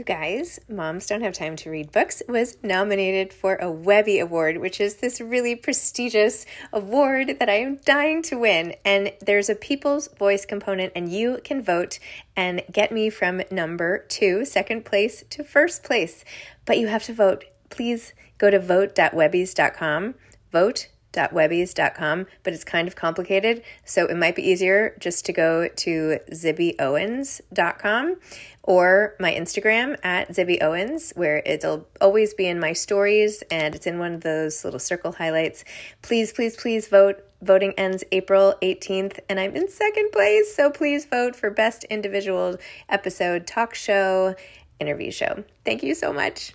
You guys, Moms Don't Have Time to Read Books was nominated for a Webby Award, which is this really prestigious award that I am dying to win. And there's a People's Voice component, and you can vote and get me from number 2, second place, to first place. But you have to vote. Please go to vote.webbies.com. Vote.webbies.com, but it's kind of complicated, so it might be easier just to go to zibbyowens.com or my Instagram at zibbyowens, where it'll always be in my stories and it's in one of those little circle highlights. Please, please, please vote. Voting ends April 18th, and I'm in second place, so please vote for Best Individual Episode, Talk Show, Interview Show. Thank you so much.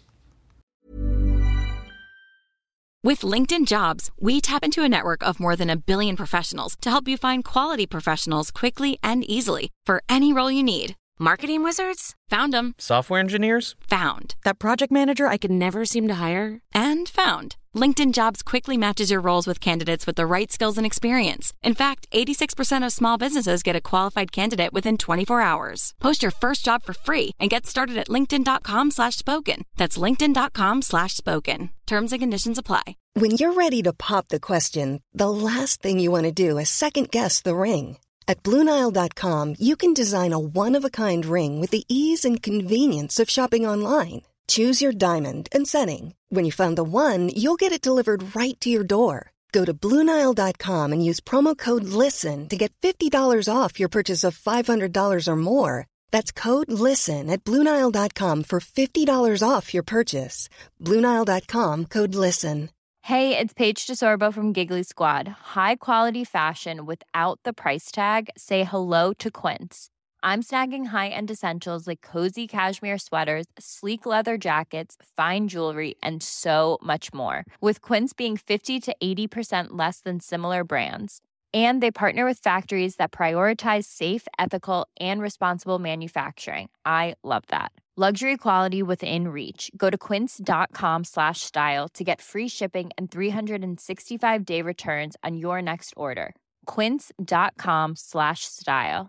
With LinkedIn Jobs, we tap into a network of more than 1 billion professionals to help you find quality professionals quickly and easily for any role you need. Marketing wizards? Found them. Software engineers? Found. That project manager I could never seem to hire? And found. LinkedIn Jobs quickly matches your roles with candidates with the right skills and experience. In fact, 86% of small businesses get a qualified candidate within 24 hours. Post your first job for free and get started at linkedin.com/spoken. That's linkedin.com/spoken. Terms and conditions apply. When you're ready to pop the question, the last thing you want to do is second-guess the ring. At BlueNile.com, you can design a one-of-a-kind ring with the ease and convenience of shopping online. Choose your diamond and setting. When you find the one, you'll get it delivered right to your door. Go to BlueNile.com and use promo code LISTEN to get $50 off your purchase of $500 or more. That's code LISTEN at BlueNile.com for $50 off your purchase. BlueNile.com, code LISTEN. Hey, it's Paige DeSorbo from Giggly Squad. High quality fashion without the price tag. Say hello to Quince. I'm snagging high-end essentials like cozy cashmere sweaters, sleek leather jackets, fine jewelry, and so much more. With Quince being 50 to 80% less than similar brands. And they partner with factories that prioritize safe, ethical, and responsible manufacturing. I love that. Luxury quality within reach. Go to quince.com/style to get free shipping and 365-day returns on your next order. Quince.com/style.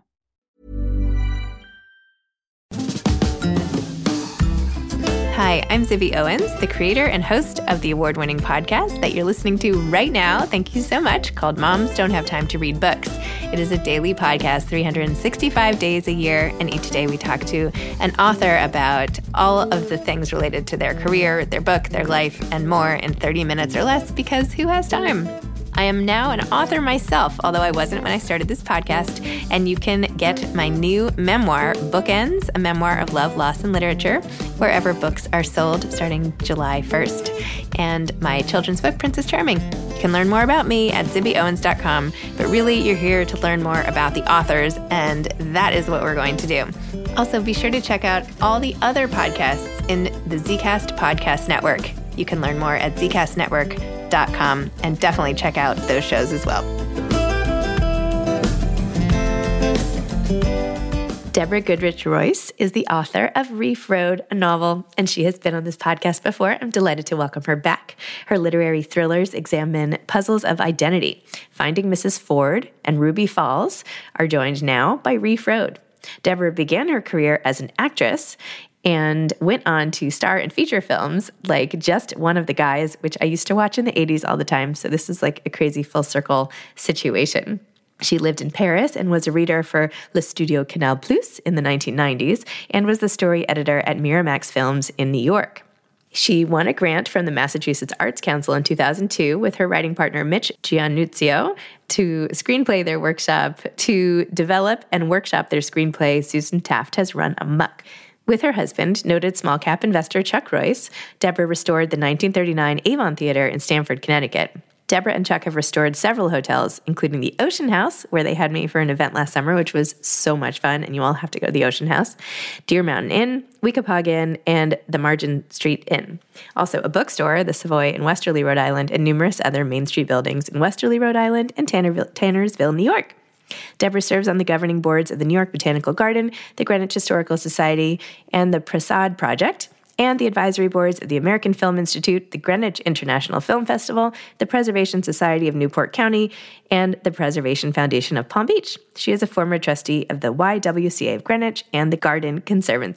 Hi, I'm Zibby Owens, the creator and host of the award-winning podcast that you're listening to right now. Thank you so much, called Moms Don't Have Time to Read Books. It is a daily podcast, 365 days a year, and each day we talk to an author about all of the things related to their career, their book, their life, and more in 30 minutes or less, because who has time? I am now an author myself, although I wasn't when I started this podcast, and you can get my new memoir, Bookends, a memoir of love, loss, and literature, wherever books are sold starting July 1st, and my children's book, Princess Charming. You can learn more about me at zibbyowens.com, but really you're here to learn more about the authors, and that is what we're going to do. Also, be sure to check out all the other podcasts in the Zcast Podcast Network. You can learn more at zcastnetwork.com and definitely check out those shows as well. Deborah Goodrich Royce is the author of Reef Road, a novel, and she has been on this podcast before. I'm delighted to welcome her back. Her literary thrillers examine puzzles of identity. Finding Mrs. Ford and Ruby Falls are joined now by Reef Road. Deborah began her career as an actress and went on to star in feature films like Just One of the Guys, which I used to watch in the 80s all the time. So this is like a crazy full circle situation. She lived in Paris and was a reader for Le Studio Canal Plus in the 1990s and was the story editor at Miramax Films in New York. She won a grant from the Massachusetts Arts Council in 2002 with her writing partner Mitch Giannuzio to screenplay their workshop. To develop and workshop their screenplay, Susan Taft has run amok. With her husband, noted small-cap investor Chuck Royce, Deborah restored the 1939 Avon Theater in Stamford, Connecticut. Deborah and Chuck have restored several hotels, including the Ocean House, where they had me for an event last summer, which was so much fun, and you all have to go to the Ocean House, Deer Mountain Inn, Weekapaug Inn, and the Margin Street Inn. Also a bookstore, the Savoy in Westerly, Rhode Island, and numerous other Main Street buildings in Westerly, Rhode Island, and Tannersville, New York. Deborah serves on the governing boards of the New York Botanical Garden, the Greenwich Historical Society, and the Prasad Project, and the advisory boards of the American Film Institute, the Greenwich International Film Festival, the Preservation Society of Newport County, and the Preservation Foundation of Palm Beach. She is a former trustee of the YWCA of Greenwich and the Garden Conservancy.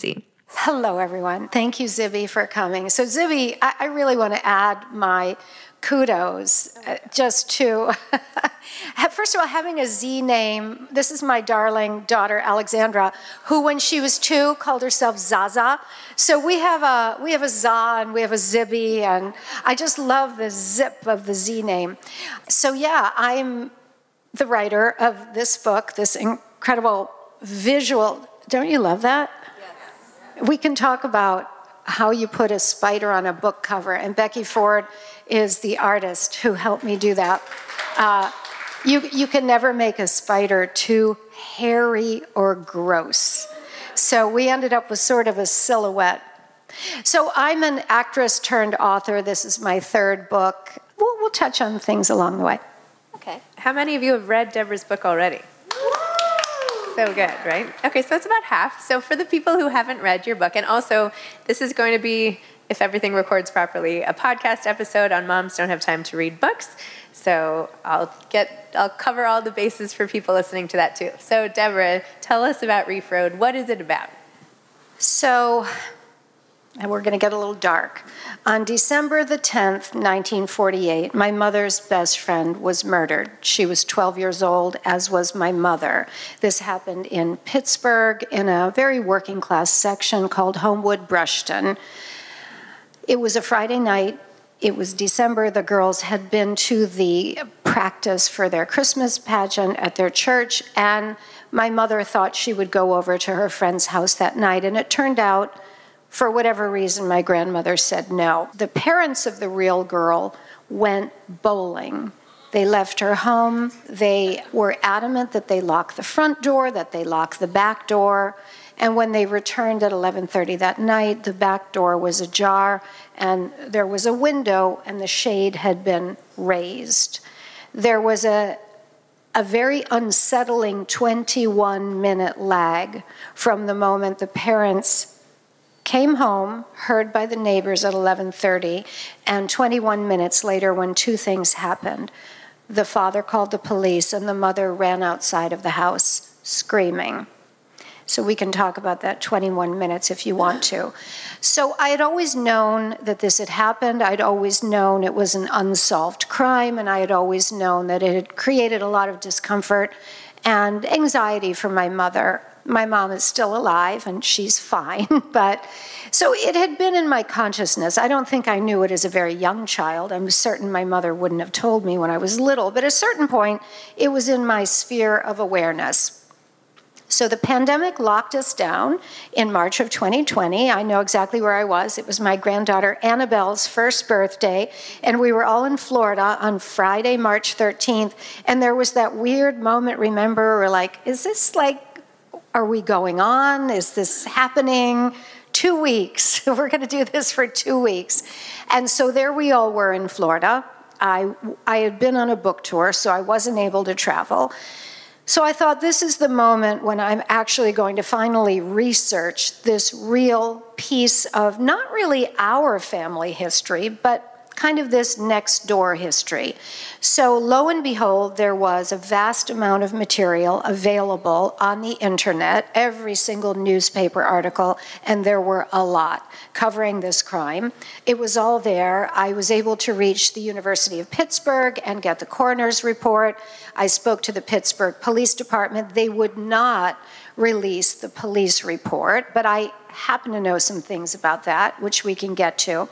Hello, everyone. Thank you, Zibby, for coming. So, Zibby, I really want to add my kudos just to, first of all, having a Z name. This is my darling daughter, Alexandra, who, when she was 2, called herself Zaza. So we have a Za and we have a Zibby, and I just love the zip of the Z name. So, yeah, I'm the writer of this book, this incredible visual. Don't you love that? Yes. We can talk about how you put a spider on a book cover, and Becky Ford is the artist who helped me do that. You can never make a spider too hairy or gross. So we ended up with sort of a silhouette. So I'm an actress turned author. This is my 3rd book. We'll touch on things along the way. Okay. How many of you have read Deborah's book already? So good, right? Okay, so it's about half. So for the people who haven't read your book, and also this is going to be, if everything records properly, a podcast episode on Moms Don't Have Time to Read Books. So I'll cover all the bases for people listening to that too. So Deborah, tell us about Reef Road. What is it about? So, and we're going to get a little dark. On December the 10th, 1948, my mother's best friend was murdered. She was 12 years old, as was my mother. This happened in Pittsburgh in a very working class section called Homewood Brushton. It was a Friday night. It was December. The girls had been to the practice for their Christmas pageant at their church, and my mother thought she would go over to her friend's house that night, and it turned out, for whatever reason, my grandmother said no. The parents of the real girl went bowling. They left her home. They were adamant that they lock the front door, that they lock the back door. And when they returned at 11:30 that night, the back door was ajar, and there was a window, and the shade had been raised. There was a very unsettling 21-minute lag from the moment the parents came home, heard by the neighbors at 11:30, and 21 minutes later when 2 things happened. The father called the police, and the mother ran outside of the house screaming. So we can talk about that 21 minutes if you want to. So I had always known that this had happened. I'd always known it was an unsolved crime, and I had always known that it had created a lot of discomfort and anxiety for my mother. My mom is still alive, and she's fine. But so it had been in my consciousness. I don't think I knew it as a very young child. I'm certain my mother wouldn't have told me when I was little. But at a certain point, it was in my sphere of awareness. So the pandemic locked us down in March of 2020. I know exactly where I was. It was my granddaughter Annabelle's first birthday, and we were all in Florida on Friday, March 13th. And there was that weird moment, remember, we're like, is this like, are we going on? Is this happening? 2 weeks. We're going to do this for 2 weeks. And so there we all were in Florida. I had been on a book tour, so I wasn't able to travel. So I thought, this is the moment when I'm actually going to finally research this real piece of not really our family history, but kind of this next door history. So lo and behold, there was a vast amount of material available on the internet, every single newspaper article, and there were a lot covering this crime. It was all there. I was able to reach the University of Pittsburgh and get the coroner's report. I spoke to the Pittsburgh Police Department. They would not release the police report, but I happen to know some things about that, which we can get to.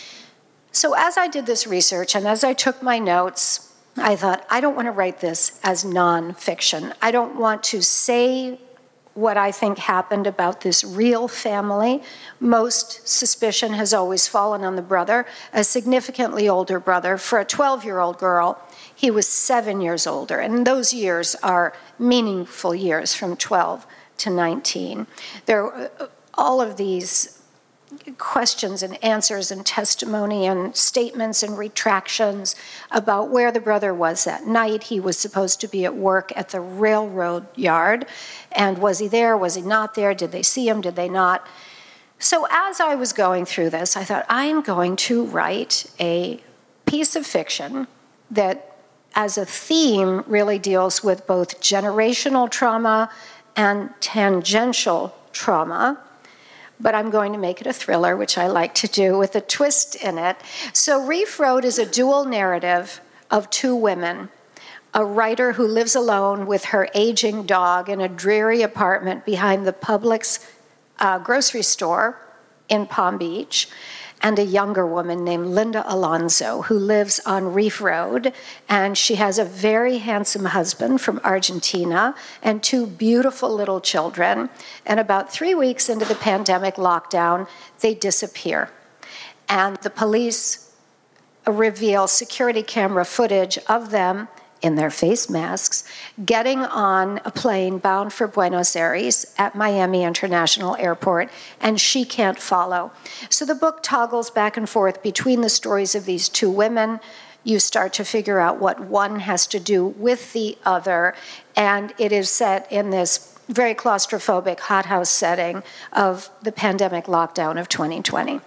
So as I did this research and as I took my notes, I thought, I don't want to write this as nonfiction. I don't want to say what I think happened about this real family. Most suspicion has always fallen on the brother, a significantly older brother. For a 12-year-old girl, he was 7 years older, and those years are meaningful years from 12 to 19. There are all of these questions and answers and testimony and statements and retractions about where the brother was that night. He was supposed to be at work at the railroad yard. And was he there? Was he not there? Did they see him? Did they not? So as I was going through this, I thought, I'm going to write a piece of fiction that, as a theme, really deals with both generational trauma and tangential trauma. but I'm going to make it a thriller, which I like to do, with a twist in it. So Reef Road is a dual narrative of two women, a writer who lives alone with her aging dog in a dreary apartment behind the Publix grocery store in Palm Beach, and a younger woman named Linda Alonso who lives on Reef Road, and she has a very handsome husband from Argentina and two beautiful little children. And about 3 weeks into the pandemic lockdown, they disappear. And the police reveal security camera footage of them in their face masks, getting on a plane bound for Buenos Aires at Miami International Airport, and she can't follow. So the book toggles back and forth between the stories of these two women. You start to figure out what one has to do with the other, and it is set in this very claustrophobic hothouse setting of the pandemic lockdown of 2020.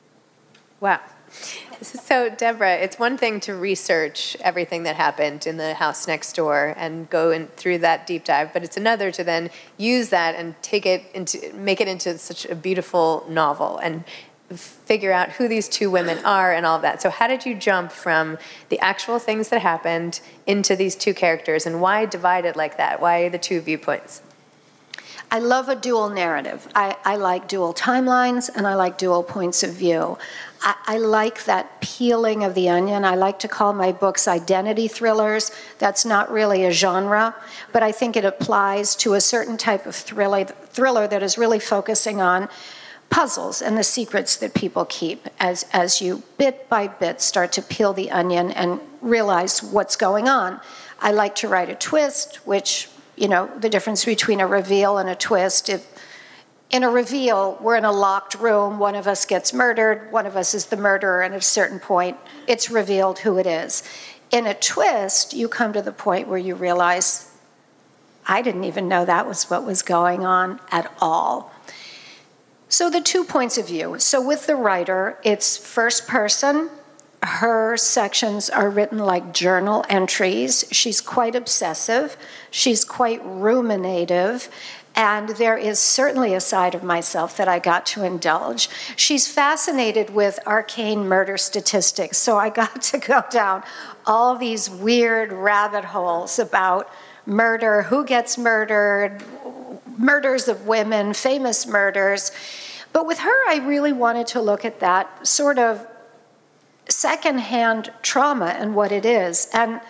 Wow. So, Deborah, it's one thing to research everything that happened in the house next door and go through that deep dive, but it's another to then use that and make it into such a beautiful novel and figure out who these two women are and all of that. So how did you jump from the actual things that happened into these two characters, and why divide it like that? Why the two viewpoints? I love a dual narrative. I like dual timelines, and I like dual points of view. I like that peeling of the onion. I like to call my books identity thrillers. That's not really a genre, but I think it applies to a certain type of thriller that is really focusing on puzzles and the secrets that people keep as you bit by bit start to peel the onion and realize what's going on. I like to write a twist, which, the difference between a reveal and a twist. If in a reveal, we're in a locked room, one of us gets murdered, one of us is the murderer, and at a certain point, it's revealed who it is. In a twist, you come to the point where you realize, I didn't even know that was what was going on at all. So the 2 points of view. So with the writer, it's first person. Her sections are written like journal entries. She's quite obsessive. She's quite ruminative. And there is certainly a side of myself that I got to indulge. She's fascinated with arcane murder statistics, so I got to go down all these weird rabbit holes about murder, who gets murdered, murders of women, famous murders. But with her, I really wanted to look at that sort of secondhand trauma and what it is. And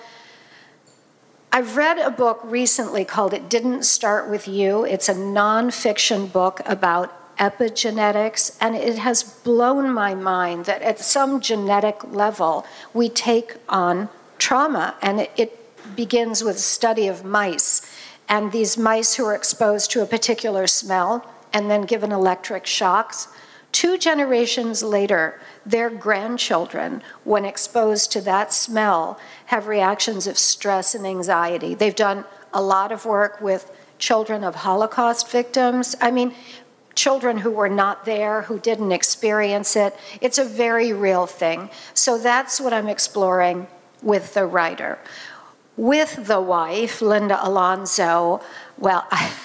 I've read a book recently called It Didn't Start With You. It's a nonfiction book about epigenetics, and it has blown my mind that at some genetic level, we take on trauma, and it begins with a study of mice, and these mice who are exposed to a particular smell and then given electric shocks. 2 generations later, their grandchildren, when exposed to that smell, have reactions of stress and anxiety. They've done a lot of work with children of Holocaust victims. I mean, children who were not there, who didn't experience it. It's a very real thing. So that's what I'm exploring with the writer. With the wife, Linda Alonso, well,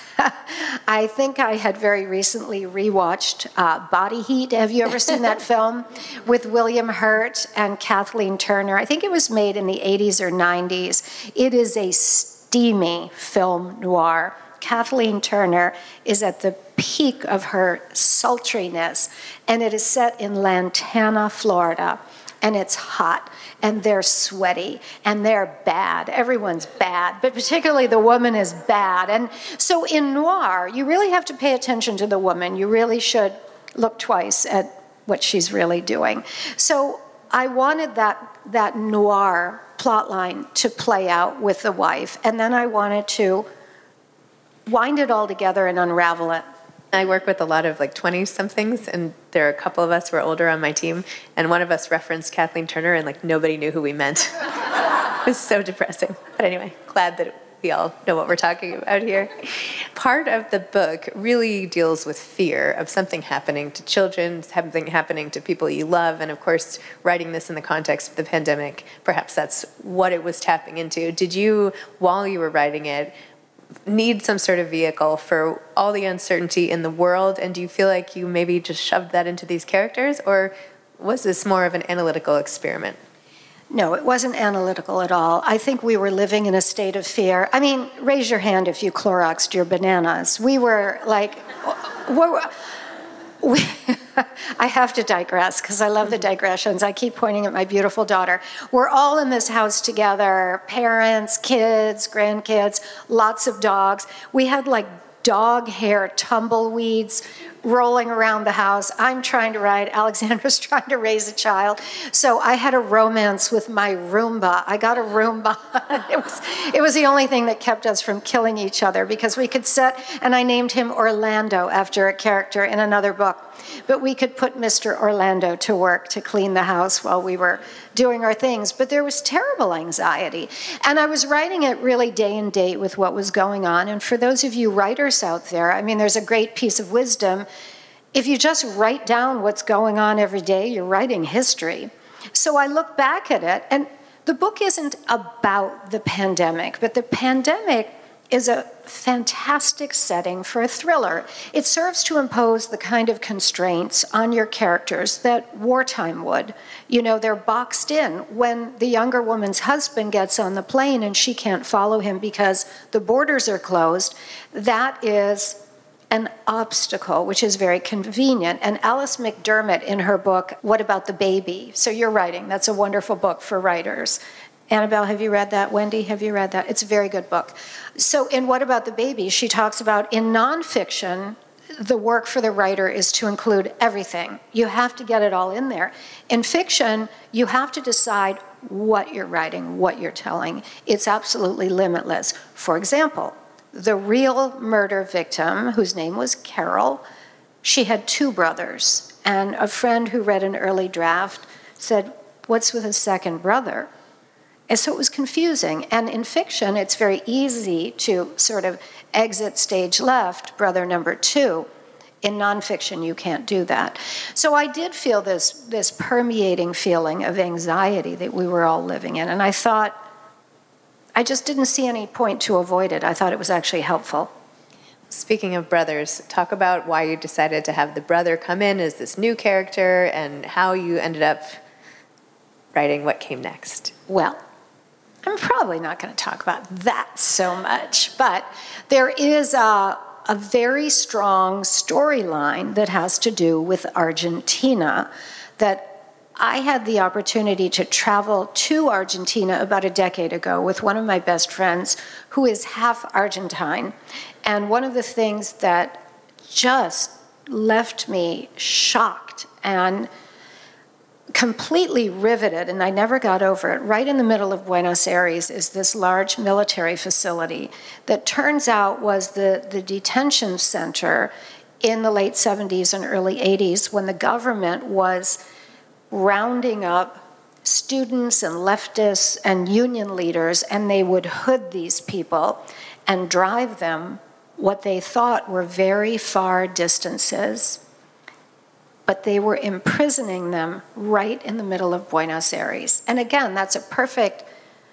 I think I had very recently rewatched Body Heat. Have you ever seen that film? With William Hurt and Kathleen Turner. I think it was made in the 80s or 90s. It is a steamy film noir. Kathleen Turner is at the peak of her sultriness, and it is set in Lantana, Florida. And it's hot, and they're sweaty, and they're bad. Everyone's bad, but particularly the woman is bad. And so in noir, you really have to pay attention to the woman. You really should look twice at what she's really doing. So I wanted that noir plotline to play out with the wife, and then I wanted to wind it all together and unravel it. I work with a lot of 20-somethings, and there are a couple of us who are older on my team, and one of us referenced Kathleen Turner, and nobody knew who we meant. It was so depressing. But anyway, glad that we all know what we're talking about here. Part of the book really deals with fear of something happening to children, something happening to people you love, and of course, writing this in the context of the pandemic, perhaps that's what it was tapping into. Did you, while you were writing it, need some sort of vehicle for all the uncertainty in the world, and do you feel like you maybe just shoved that into these characters, or was this more of an analytical experiment? No, it wasn't analytical at all. I think we were living in a state of fear. I mean, raise your hand if you Cloroxed your bananas. We were like, I have to digress because I love the digressions. I keep pointing at my beautiful daughter. We're all in this house together, parents, kids, grandkids, lots of dogs. We had like dog hair tumbleweeds rolling around the house. I'm trying to write. Alexandra's trying to raise a child. So I had a romance with my Roomba. I got a Roomba. It was the only thing that kept us from killing each other because we could sit, and I named him Orlando after a character in another book. But we could put Mr. Orlando to work to clean the house while we were doing our things. But there was terrible anxiety. And I was writing it really day and date with what was going on. And for those of you writers out there, I mean, there's a great piece of wisdom. If you just write down what's going on every day, you're writing history. So I look back at it, and the book isn't about the pandemic, but the pandemic is a fantastic setting for a thriller. It serves to impose the kind of constraints on your characters that wartime would. You know, they're boxed in. When the younger woman's husband gets on the plane and she can't follow him because the borders are closed, that is an obstacle, which is very convenient. And Alice McDermott, in her book, What About the Baby? So you're writing. That's a wonderful book for writers. Annabelle, have you read that? Wendy, have you read that? It's a very good book. So in What About the Baby, she talks about in nonfiction, the work for the writer is to include everything. You have to get it all in there. In fiction, you have to decide what you're writing, what you're telling. It's absolutely limitless. For example, the real murder victim, whose name was Carol, she had 2 brothers. And a friend who read an early draft said, "What's with a second brother?" And so it was confusing. And in fiction, it's very easy to sort of exit stage left, brother number 2. In nonfiction, you can't do that. So I did feel this permeating feeling of anxiety that we were all living in. And I thought, I just didn't see any point to avoid it. I thought it was actually helpful. Speaking of brothers, talk about why you decided to have the brother come in as this new character and how you ended up writing what came next. Well, I'm probably not going to talk about that so much, but there is a very strong storyline that has to do with Argentina that I had the opportunity to travel to Argentina about a decade ago with one of my best friends who is half Argentine. And one of the things that just left me shocked and completely riveted, and I never got over it, right in the middle of Buenos Aires is this large military facility that turns out was the detention center in the late 70s and early 80s when the government was rounding up students and leftists and union leaders, and they would hood these people and drive them what they thought were very far distances. But they were imprisoning them right in the middle of Buenos Aires. And again, that's a perfect,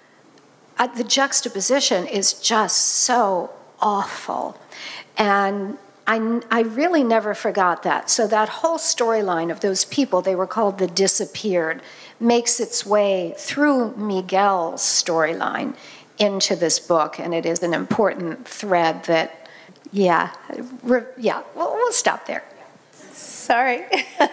the juxtaposition is just so awful. And I really never forgot that. So that whole storyline of those people, they were called the disappeared, makes its way through Miguel's storyline into this book. And it is an important thread that, we'll stop there. Sorry.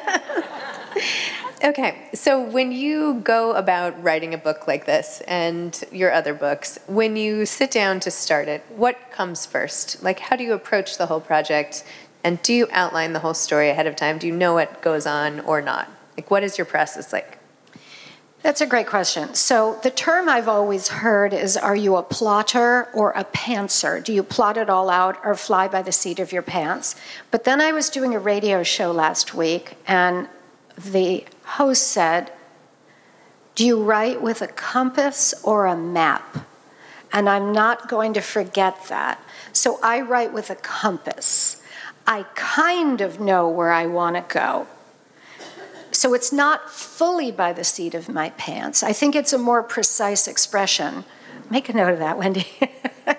Okay, so when you go about writing a book like this and your other books, when you sit down to start it, what comes first? Like, how do you approach the whole project? And do you outline the whole story ahead of time? Do you know what goes on or not? Like, what is your process like? That's a great question. So the term I've always heard is, are you a plotter or a pantser? Do you plot it all out or fly by the seat of your pants? But then I was doing a radio show last week, and the host said, do you write with a compass or a map? And I'm not going to forget that. So I write with a compass. I kind of know where I want to go. So it's not fully by the seat of my pants. I think it's a more precise expression. Make a note of that, Wendy.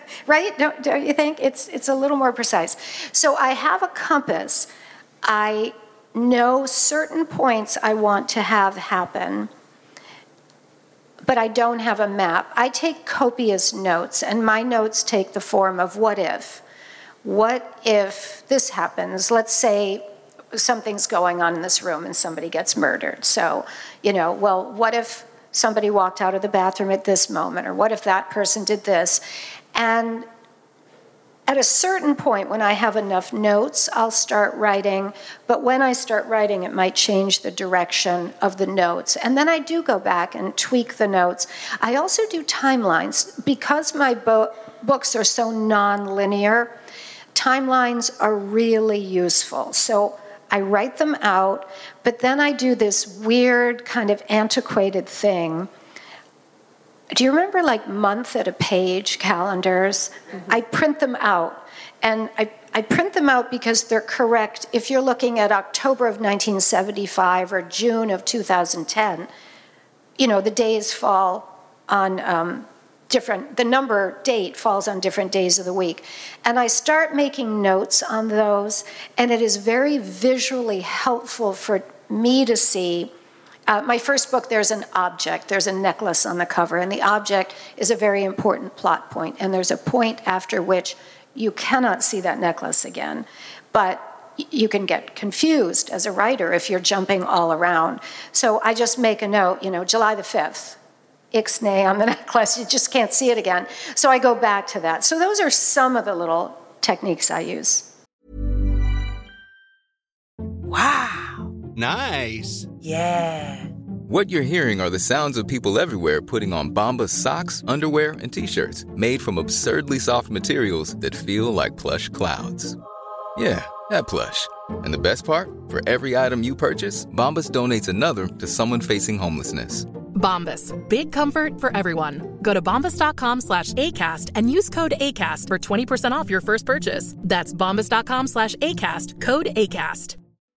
Right? Don't you think? It's a little more precise. So I have a compass. I know certain points I want to have happen, but I don't have a map. I take copious notes, and my notes take the form of what if. What if this happens? Let's say something's going on in this room and somebody gets murdered. So, well, what if somebody walked out of the bathroom at this moment? Or what if that person did this? And at a certain point, when I have enough notes, I'll start writing. But when I start writing, it might change the direction of the notes. And then I do go back and tweak the notes. I also do timelines. Because my books are so non-linear, timelines are really useful. So I write them out, but then I do this weird kind of antiquated thing. Do you remember like month at a page calendars? Mm-hmm. I print them out, and I print them out because they're correct. If you're looking at October of 1975 or June of 2010, the days fall on the number date falls on different days of the week. And I start making notes on those, and it is very visually helpful for me to see. My first book, there's an object. There's a necklace on the cover, and the object is a very important plot point. And there's a point after which you cannot see that necklace again. But you can get confused as a writer if you're jumping all around. So I just make a note, July the 5th. Ixnay on the necklace, you just can't see it again. So I go back to that. So those are some of the little techniques I use. Wow. Nice. Yeah. What you're hearing are the sounds of people everywhere putting on Bombas socks, underwear, and T-shirts made from absurdly soft materials that feel like plush clouds. Yeah, that plush. And the best part? For every item you purchase, Bombas donates another to someone facing homelessness. Bombas. Big comfort for everyone. Go to bombas.com/ACAST and use code ACAST for 20% off your first purchase. That's bombas.com/ACAST. Code ACAST.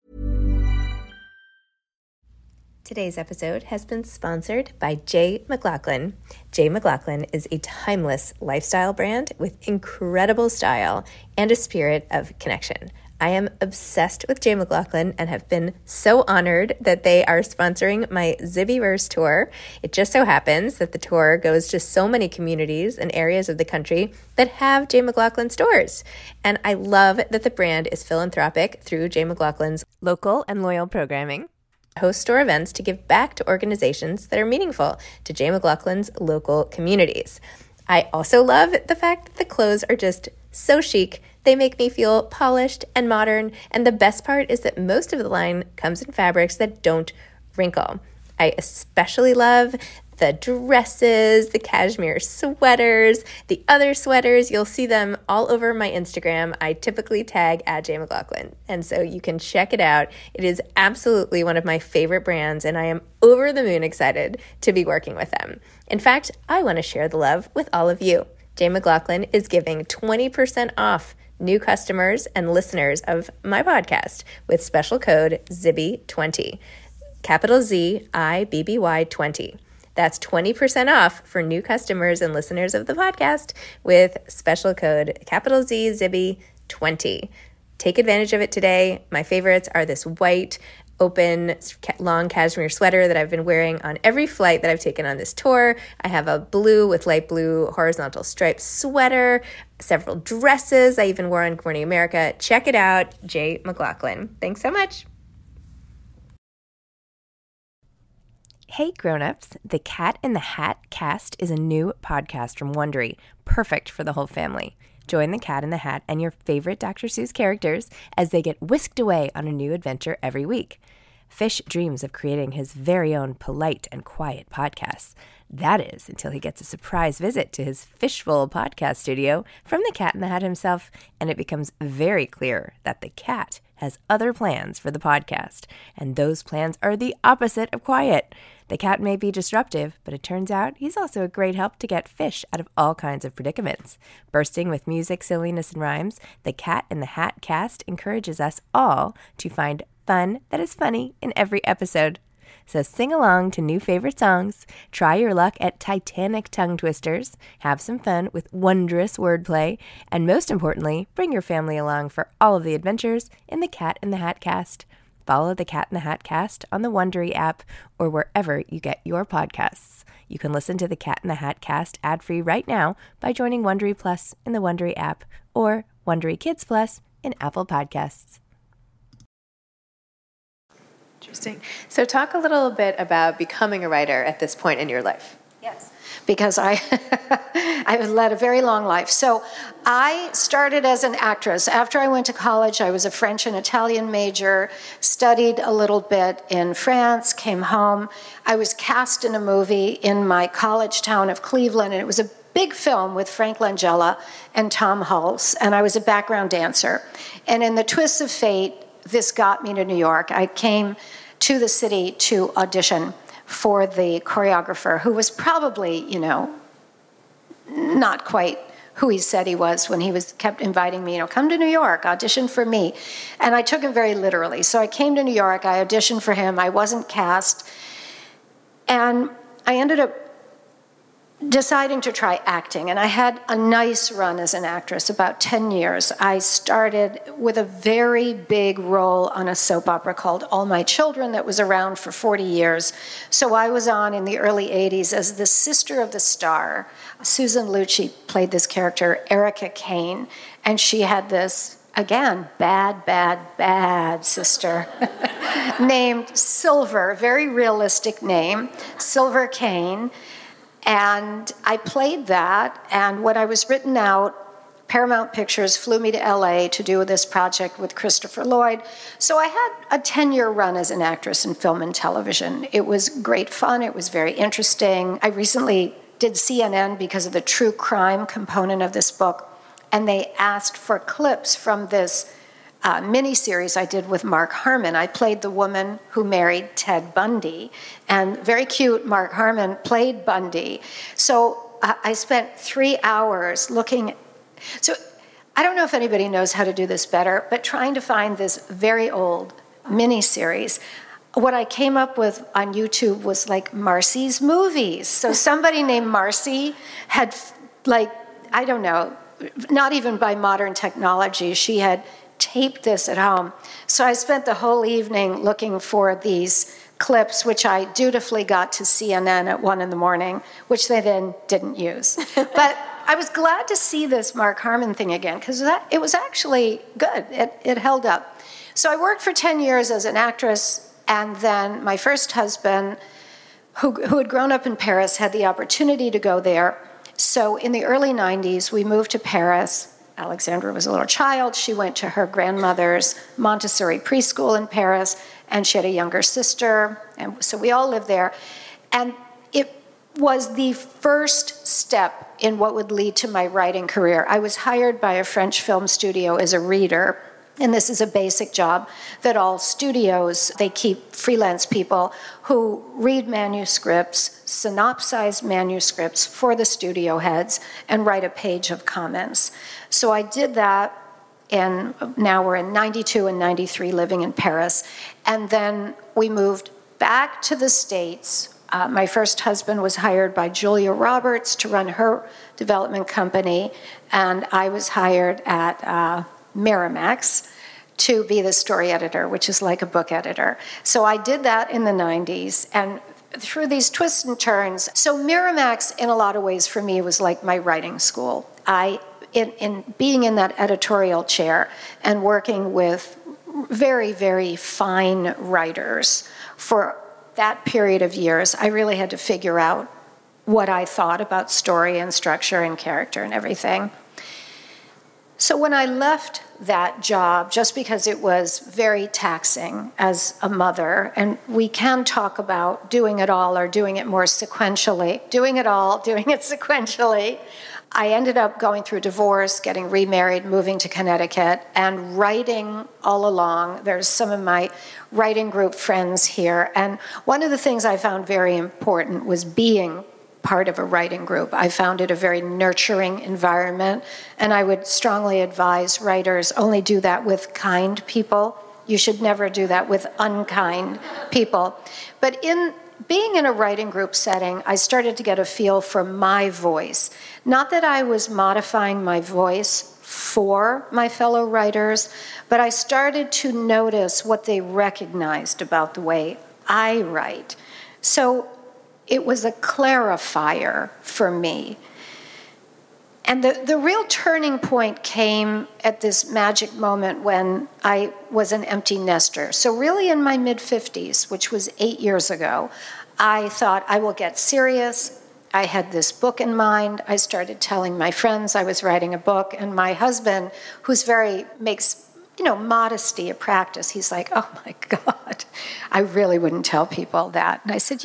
Today's episode has been sponsored by J. McLaughlin. J. McLaughlin is a timeless lifestyle brand with incredible style and a spirit of connection. I am obsessed with J. McLaughlin and have been so honored that they are sponsoring my Zibbyverse tour. It just so happens that the tour goes to so many communities and areas of the country that have J. McLaughlin stores. And I love that the brand is philanthropic through J. McLaughlin's local and loyal programming. Host store events to give back to organizations that are meaningful to J. McLaughlin's local communities. I also love the fact that the clothes are just so chic. They make me feel polished and modern, and the best part is that most of the line comes in fabrics that don't wrinkle. I especially love the dresses, the cashmere sweaters, the other sweaters. You'll see them all over my Instagram. I typically tag @JMcLaughlin, and so you can check it out. It is absolutely one of my favorite brands, and I am over the moon excited to be working with them. In fact, I want to share the love with all of you. J. McLaughlin is giving 20% off new customers and listeners of my podcast with special code ZIBBY20, capital ZIBBY 20. That's 20% off for new customers and listeners of the podcast with special code capital Z ZIBBY20. Take advantage of it today. My favorites are this white, open, long cashmere sweater that I've been wearing on every flight that I've taken on this tour. I have a blue with light blue horizontal striped sweater, several dresses I even wore on Good Morning America. Check it out, J. McLaughlin. Thanks so much. Hey grown-ups, the Cat in the Hat cast is a new podcast from Wondery, perfect for the whole family. Join the Cat in the Hat and your favorite Dr. Seuss characters as they get whisked away on a new adventure every week. Fish dreams of creating his very own polite and quiet podcasts. That is, until he gets a surprise visit to his Fishbowl podcast studio from the Cat in the Hat himself, and it becomes very clear that the cat has other plans for the podcast, and those plans are the opposite of quiet. The cat may be disruptive, but it turns out he's also a great help to get fish out of all kinds of predicaments. Bursting with music, silliness, and rhymes, the Cat in the Hat cast encourages us all to find fun that is funny in every episode. So sing along to new favorite songs, try your luck at Titanic tongue twisters, have some fun with wondrous wordplay, and most importantly, bring your family along for all of the adventures in the Cat in the Hat Cast. Follow the Cat in the Hat Cast on the Wondery app or wherever you get your podcasts. You can listen to the Cat in the Hat Cast ad-free right now by joining Wondery Plus in the Wondery app or Wondery Kids Plus in Apple Podcasts. Interesting. So talk a little bit about becoming a writer at this point in your life. Yes, because I've led a very long life. So I started as an actress. After I went to college, I was a French and Italian major, studied a little bit in France, came home. I was cast in a movie in my college town of Cleveland, and it was a big film with Frank Langella and Tom Hulce, and I was a background dancer. And in the twists of fate, this got me to New York. I came to the city to audition for the choreographer, who was probably, not quite who he said he was when he kept inviting me, come to New York, audition for me. And I took him very literally. So I came to New York, I auditioned for him, I wasn't cast, and I ended up deciding to try acting, and I had a nice run as an actress, about 10 years. I started with a very big role on a soap opera called All My Children that was around for 40 years. So I was on in the early 80s as the sister of the star. Susan Lucci played this character, Erica Kane, and she had this, again, bad sister named Silver, very realistic name, Silver Kane. And I played that, and when I was written out, Paramount Pictures flew me to LA to do this project with Christopher Lloyd. So I had a 10-year run as an actress in film and television. It was great fun. It was very interesting. I recently did CNN because of the true crime component of this book, and they asked for clips from this miniseries I did with Mark Harmon. I played the woman who married Ted Bundy, and very cute Mark Harmon played Bundy. So I spent 3 hours looking. So I don't know if anybody knows how to do this better, but trying to find this very old miniseries. What I came up with on YouTube was like Marcy's Movies. So somebody named Marcy had, I don't know, not even by modern technology, she had taped this at home. So I spent the whole evening looking for these clips, which I dutifully got to CNN at 1 a.m, which they then didn't use. But I was glad to see this Mark Harmon thing again, because it was actually good. It held up. So I worked for 10 years as an actress, and then my first husband, who had grown up in Paris, had the opportunity to go there. So in the early 90s, we moved to Paris. Alexandra was a little child. She went to her grandmother's Montessori preschool in Paris, and she had a younger sister, and so we all lived there. And it was the first step in what would lead to my writing career. I was hired by a French film studio as a reader, and this is a basic job that all studios, they keep freelance people who read manuscripts, synopsize manuscripts for the studio heads, and write a page of comments. So I did that, and now we're in 92 and 93 living in Paris. And then we moved back to the States. My first husband was hired by Julia Roberts to run her development company, and I was hired at Miramax to be the story editor, which is like a book editor. So I did that in the 90s, and through these twists and turns. So Miramax, in a lot of ways, for me, was like my writing school. In being in that editorial chair and working with very, very fine writers for that period of years, I really had to figure out what I thought about story and structure and character and everything. So when I left that job, just because it was very taxing as a mother, and we can talk about doing it all or doing it more sequentially, doing it sequentially, I ended up going through divorce, getting remarried, moving to Connecticut, and writing all along. There's some of my writing group friends here, and one of the things I found very important was being part of a writing group. I found it a very nurturing environment, and I would strongly advise writers only do that with kind people. You should never do that with unkind people. But in being in a writing group setting, I started to get a feel for my voice. Not that I was modifying my voice for my fellow writers, but I started to notice what they recognized about the way I write. So it was a clarifier for me. And the real turning point came at this magic moment when I was an empty nester. So really in my mid-50s, which was 8 years ago, I thought I will get serious. I had this book in mind. I started telling my friends I was writing a book, and my husband, who's makes modesty a practice, he's like, oh my God, I really wouldn't tell people that. And I said,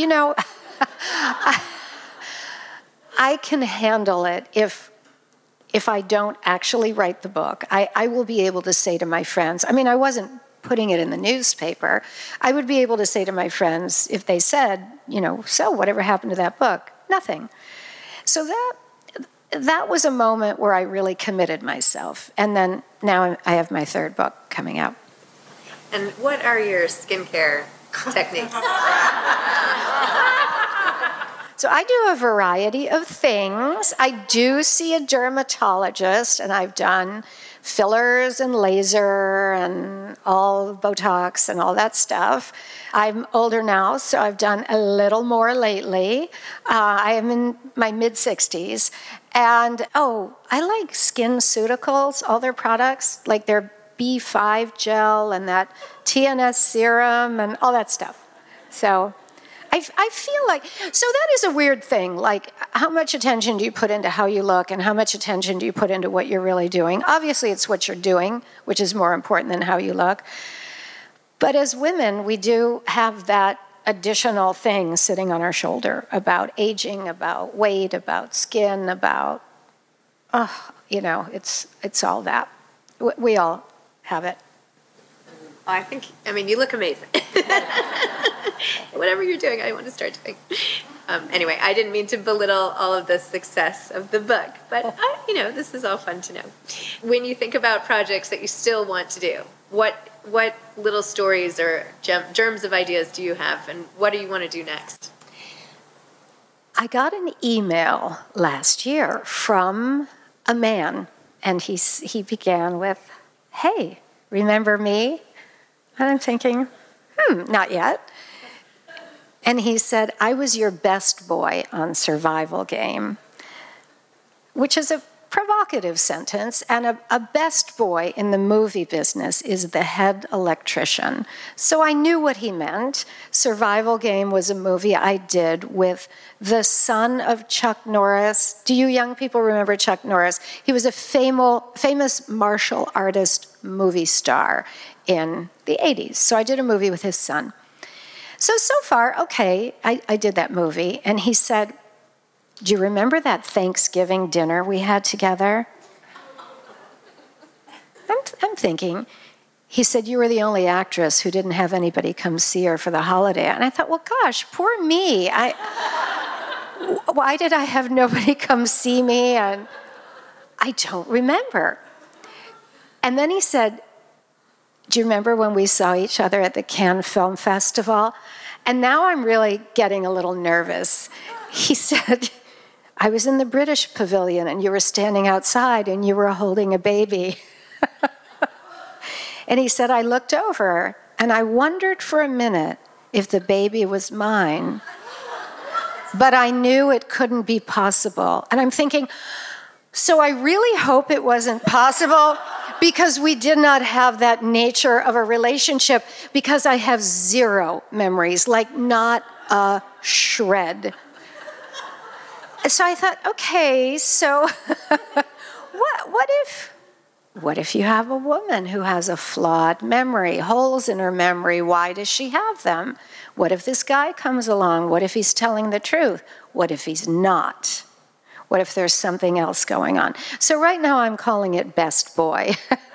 I can handle it if I don't actually write the book. I will be able to say to my friends, I wasn't putting it in the newspaper. I would be able to say to my friends, if they said, so whatever happened to that book? Nothing. So that was a moment where I really committed myself. And then now I have my third book coming out. And what are your skincare techniques? So I do a variety of things. I do see a dermatologist, and I've done fillers and laser and all Botox and all that stuff. I'm older now, so I've done a little more lately. I am in my mid-60s. And, I like SkinCeuticals, all their products, like their B5 gel and that TNS serum and all that stuff. So I feel like, so that is a weird thing, like how much attention do you put into how you look and how much attention do you put into what you're really doing? Obviously, it's what you're doing, which is more important than how you look. But as women, we do have that additional thing sitting on our shoulder about aging, about weight, about skin, about, it's all that. We all have it. You look amazing. Whatever you're doing, I want to start doing. Anyway, I didn't mean to belittle all of the success of the book, but this is all fun to know. When you think about projects that you still want to do, what little stories or germs of ideas do you have, and what do you want to do next? I got an email last year from a man, and he began with, "Hey, remember me?" And I'm thinking, not yet. And he said, "I was your best boy on Survival Game," which is a provocative sentence, and a best boy in the movie business is the head electrician. So I knew what he meant. Survival Game was a movie I did with the son of Chuck Norris. Do you young people remember Chuck Norris? He was a famous martial artist movie star in the 80s. So I did a movie with his son. So far, okay, I did that movie. And he said, "Do you remember that Thanksgiving dinner we had together?" I'm thinking, he said, "You were the only actress who didn't have anybody come see her for the holiday." And I thought, well, gosh, poor me. Why did I have nobody come see me? And I don't remember. And then he said, "Do you remember when we saw each other at the Cannes Film Festival?" And now I'm really getting a little nervous. He said, "I was in the British Pavilion and you were standing outside and you were holding a baby." And he said, "I looked over and I wondered for a minute if the baby was mine, but I knew it couldn't be possible." And I'm thinking, so I really hope it wasn't possible, because we did not have that nature of a relationship, because I have zero memories, like not a shred. So I thought, okay, so what if you have a woman who has a flawed memory, holes in her memory? Why does she have them? What if this guy comes along? What if he's telling the truth? What if he's not? What if there's something else going on? So right now I'm calling it Best Boy.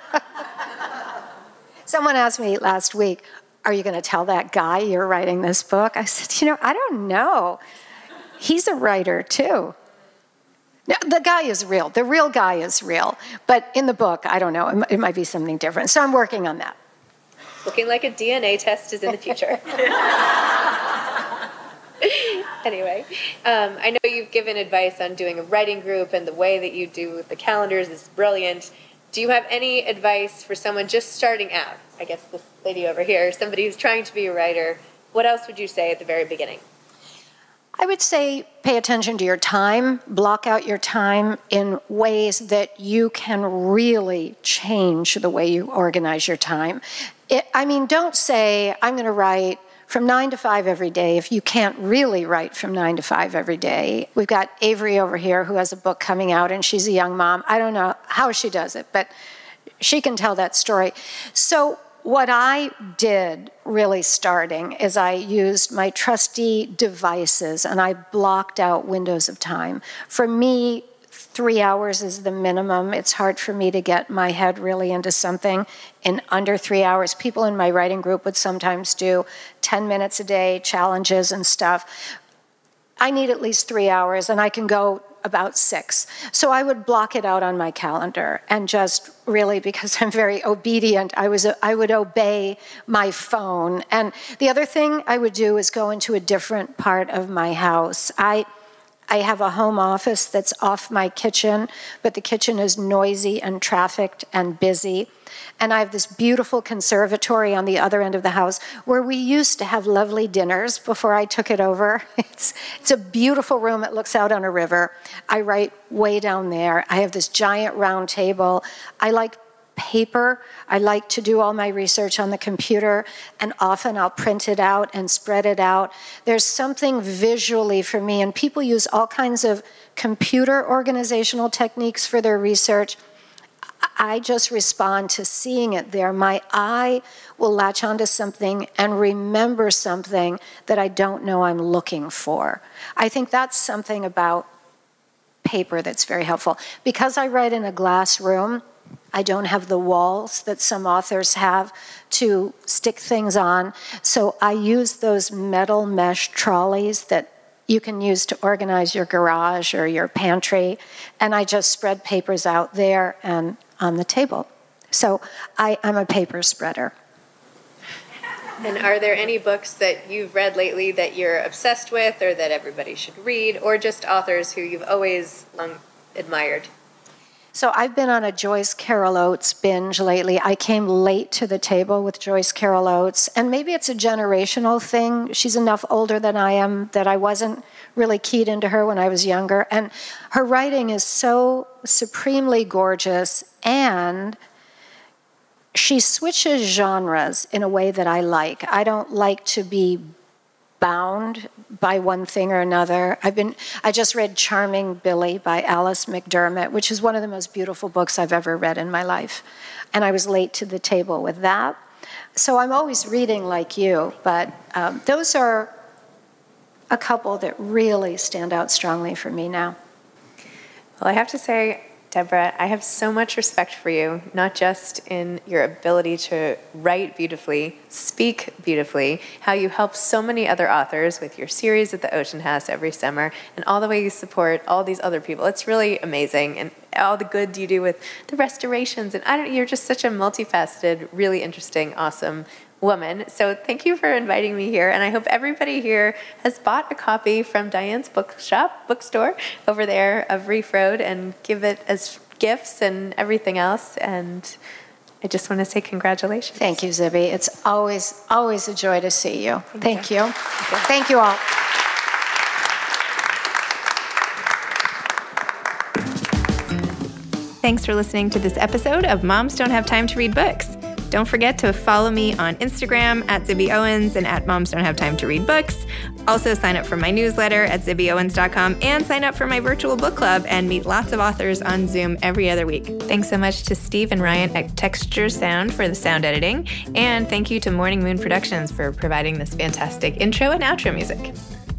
Someone asked me last week, "Are you going to tell that guy you're writing this book?" I said, I don't know. He's a writer too. Now, the guy is real. The real guy is real. But in the book, I don't know. It might be something different. So I'm working on that. Looking like a DNA test is in the future. Anyway, I know you've given advice on doing a writing group, and the way that you do with the calendars is brilliant. Do you have any advice for someone just starting out? I guess this lady over here, somebody who's trying to be a writer. What else would you say at the very beginning? I would say pay attention to your time, block out your time in ways that you can really change the way you organize your time. Don't say, I'm going to write from 9 to 5 every day if you can't really write from 9 to 5 every day. We've got Avery over here who has a book coming out, and she's a young mom. I don't know how she does it, but she can tell that story. So what I did really starting is I used my trusty devices, and I blocked out windows of time. For me, 3 hours is the minimum. It's hard for me to get my head really into something in under 3 hours. People in my writing group would sometimes do 10 minutes a day, challenges and stuff. I need at least 3 hours, and I can go about 6. So I would block it out on my calendar, and just really, because I'm very obedient, I would obey my phone. And the other thing I would do is go into a different part of my house. I have a home office that's off my kitchen, but the kitchen is noisy and trafficked and busy. And I have this beautiful conservatory on the other end of the house where we used to have lovely dinners before I took it over. It's a beautiful room. It looks out on a river. I write way down there. I have this giant round table. I like paper. I like to do all my research on the computer, and often I'll print it out and spread it out. There's something visually for me, and people use all kinds of computer organizational techniques for their research. I just respond to seeing it there. My eye will latch onto something and remember something that I don't know I'm looking for. I think that's something about paper that's very helpful. Because I write in a glass room, I don't have the walls that some authors have to stick things on. So I use those metal mesh trolleys that you can use to organize your garage or your pantry. And I just spread papers out there and on the table. So I'm a paper spreader. And are there any books that you've read lately that you're obsessed with, or that everybody should read, or just authors who you've always long admired? So I've been on a Joyce Carol Oates binge lately. I came late to the table with Joyce Carol Oates, and maybe it's a generational thing. She's enough older than I am that I wasn't really keyed into her when I was younger. And her writing is so supremely gorgeous, and she switches genres in a way that I like. I don't like to be bound by one thing or another. I just read Charming Billy by Alice McDermott, which is one of the most beautiful books I've ever read in my life. And I was late to the table with that. So I'm always reading like you, but those are a couple that really stand out strongly for me now. Well, I have to say, Deborah, I have so much respect for you, not just in your ability to write beautifully, speak beautifully, how you help so many other authors with your series at the Ocean House every summer, and all the way you support all these other people. It's really amazing, and all the good you do with the restorations. And you're just such a multifaceted, really interesting, awesome woman. So thank you for inviting me here, and I hope everybody here has bought a copy from Diane's bookstore over there of Reef Road, and give it as gifts and everything else. And I just want to say congratulations. Thank you, Zibby. It's always a joy to see you. Thank you. Thank you all. Thanks for listening to this episode of Moms Don't Have Time to Read Books. Don't forget to follow me on Instagram at Zibby Owens and at Moms Don't Have Time to Read Books. Also sign up for my newsletter at zibbyowens.com, and sign up for my virtual book club and meet lots of authors on Zoom every other week. Thanks so much to Steve and Ryan at Texture Sound for the sound editing. And thank you to Morning Moon Productions for providing this fantastic intro and outro music.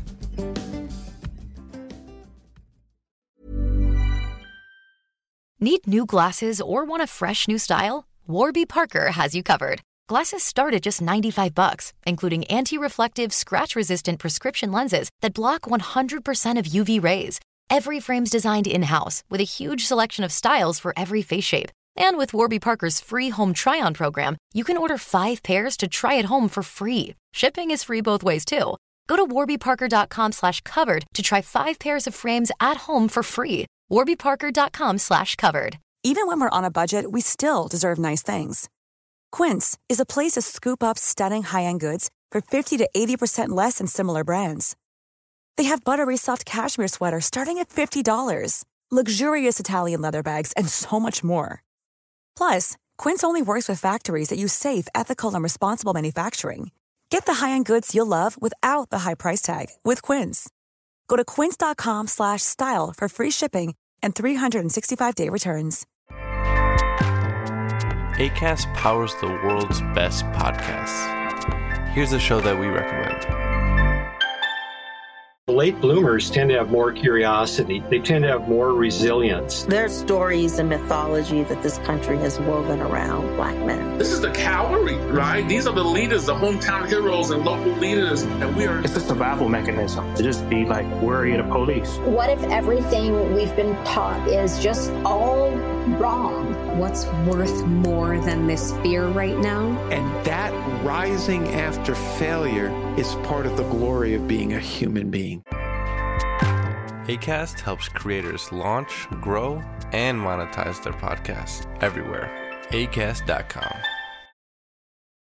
Need new glasses or want a fresh new style? Warby Parker has you covered. Glasses start at just $95, including anti-reflective, scratch-resistant prescription lenses that block 100% of UV rays. Every frame's designed in-house with a huge selection of styles for every face shape. And with Warby Parker's free home try-on program, you can order 5 pairs to try at home for free. Shipping is free both ways, too. Go to warbyparker.com/covered to try 5 pairs of frames at home for free. warbyparker.com/covered. Even when we're on a budget, we still deserve nice things. Quince is a place to scoop up stunning high-end goods for 50 to 80% less than similar brands. They have buttery soft cashmere sweaters starting at $50, luxurious Italian leather bags, and so much more. Plus, Quince only works with factories that use safe, ethical, and responsible manufacturing. Get the high-end goods you'll love without the high price tag with Quince. Go to quince.com/style for free shipping and 365-day returns. Acast powers the world's best podcasts. Here's a show that we recommend. Late bloomers tend to have more curiosity. They tend to have more resilience. There's stories and mythology that this country has woven around Black men. This is the cavalry, right? These are the leaders, the hometown heroes and local leaders. And we are... It's a survival mechanism to just be like worried of police. What if everything we've been taught is just all wrong? What's worth more than this fear right now? And that rising after failure is part of the glory of being a human being. Acast helps creators launch, grow, and monetize their podcasts everywhere. Acast.com.